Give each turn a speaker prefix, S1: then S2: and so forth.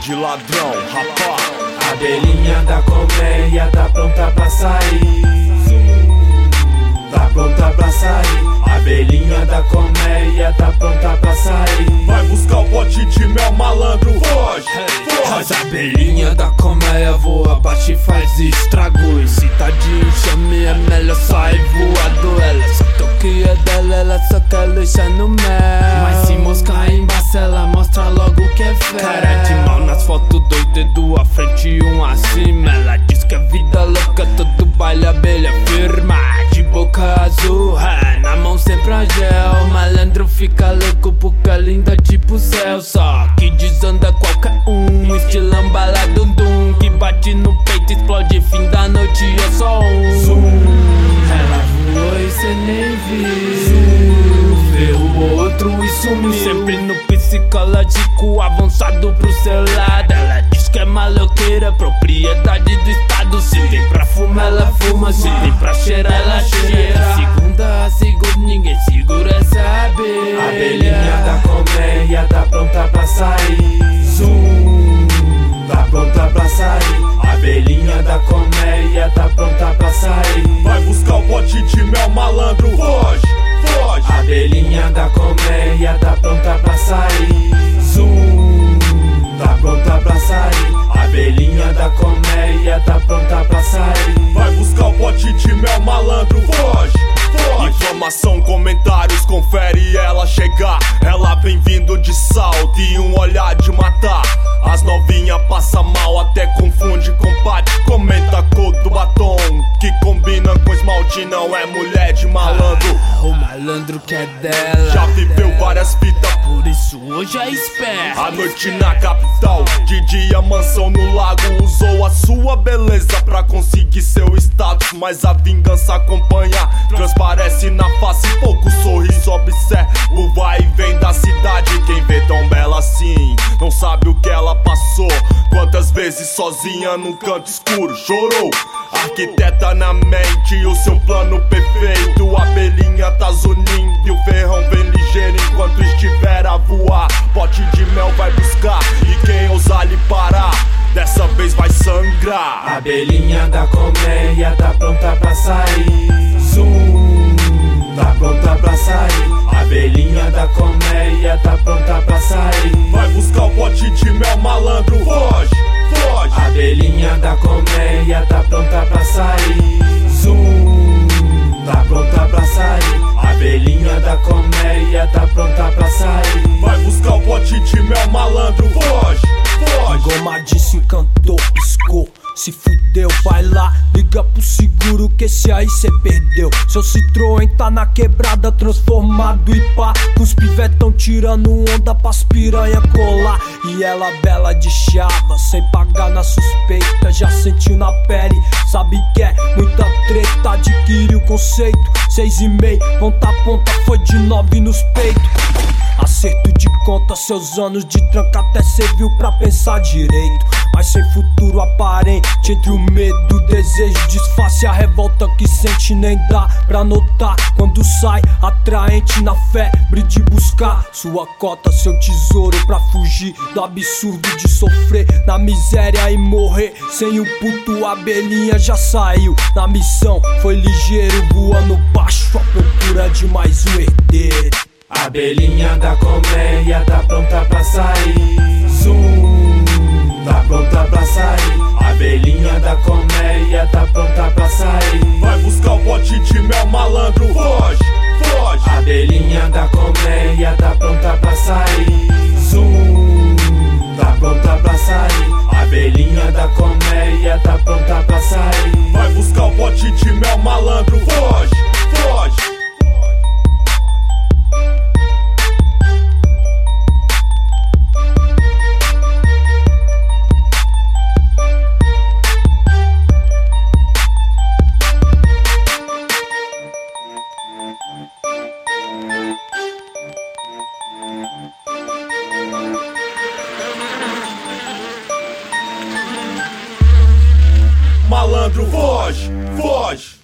S1: de ladrão, rapá.
S2: A abelhinha da colmeia tá pronta pra sair. Tá pronta pra sair. A abelhinha da colmeia tá pronta pra sair.
S1: Vai buscar o pote de mel, malandro, foge, foge.
S2: As abelhinhas da colmeia voa, bate e faz estragos. Se tá de enxame é melhor sair voador. Ela só que o que é dela, ela só quer luxar no mel. Mas se moscar embaixo, ela mostra logo que é fé. Cara de mal nas fotos, dois dedos à frente e um acima. Ela diz que é vida louca, todo baile abelha firma. De boca azul, na mão sempre a gel. Malandro fica louco porque é linda tipo céu. Só que desanda qualquer um, estilão baladundum. Que bate no peito, explode, fim da noite é só um zoom. Ela voou e cê nem viu. Vê o outro e sumiu. Sempre no psicológico avançado pro seu lado. Ela diz que é maloqueira, propriedade do estado. Se tem pra fumar, ela fuma. Se tem pra cheirar, ela cheira. Segunda a segunda, ninguém segura essa abelha. A abelhinha da colmeia tá pronta pra sair. Zoom, tá pronta pra sair. A abelhinha da colmeia tá pronta pra sair.
S1: Vai buscar o pote de mel, malandro, foge, foge.
S2: A abelhinha da colmeia tá pronta pra sair. Zoom, tá pronta pra sair. A abelhinha da colmeia tá pronta pra sair.
S1: Vai buscar o pote de mel, malandro, foge, foge. Informação, comentários, confere ela chegar. Ela vem vindo de salto e um olhar de matar. As novinha passa mal, até confunde com pate. Comenta a cor do batom, que combina com esmalte. Não é mulher de malandro,
S2: o malandro que é dela.
S1: já viveu várias fitas,
S2: por isso hoje é esperto.
S1: a noite na capital, de dia mansão no lago. Usou a sua beleza pra conseguir seu status, mas a vingança acompanha, transparece na face. Pouco sorriso, observa o vai e vem da cidade. Quem vê tão bela assim não sabe o que ela passou. Quantas vezes sozinha num canto escuro chorou. Arquiteta na mente o seu plano perfeito. A abelhinha tá zunindo e o ferrão vem ligeiro enquanto estiver a voar. Pote de mel vai buscar e quem ousar lhe parar, dessa vez vai sangrar.
S2: A abelhinha da colmeia tá pronta pra sair. Zoom, tá pronta pra sair. A abelhinha da colmeia tá pronta pra sair.
S1: Vai buscar o pote de mel, malandro, foge, foge.
S2: A abelhinha da colmeia tá pronta pra sair. Zoom, tá pronta pra sair. A abelhinha da colmeia tá pronta pra sair.
S1: Vai buscar o pote de mel, malandro, foge, foge.
S3: Goma disse, encantou, piscou, se fudeu, vai lá, liga pro seguro que esse aí cê perdeu. Seu Citroën tá na quebrada, transformado e pá. Os pivetão tirando onda pras piranha colar. E ela bela de chava, sem pagar na suspeita. Já sentiu na pele, sabe que é muita treta. Adquire o conceito, 6,5, ponta a ponta foi de 9 nos peitos. Acerto de conta, seus anos de tranca até serviu pra pensar direito. Mas sem futuro aparente, entre o medo, o desejo, disfarce, a revolta que sente nem dá pra notar. Quando sai atraente na febre de buscar sua cota, seu tesouro, pra fugir do absurdo de sofrer na miséria e morrer. Sem o puto, a abelhinha já saiu na missão, foi ligeiro, voando baixo à procura de mais um herdeiro.
S2: A abelhinha da colmeia tá pronta pra sair. Zoom, tá pronta pra sair. A abelhinha da colmeia tá pronta pra sair.
S1: Vai buscar o pote de mel, malandro, foge, foge.
S2: A abelhinha da colmeia tá pronta pra sair. Zoom, tá pronta pra sair. A abelhinha da colmeia tá pronta pra sair.
S1: Vai buscar o pote de mel, malandro, foge, foge. Malandro, foge, foge.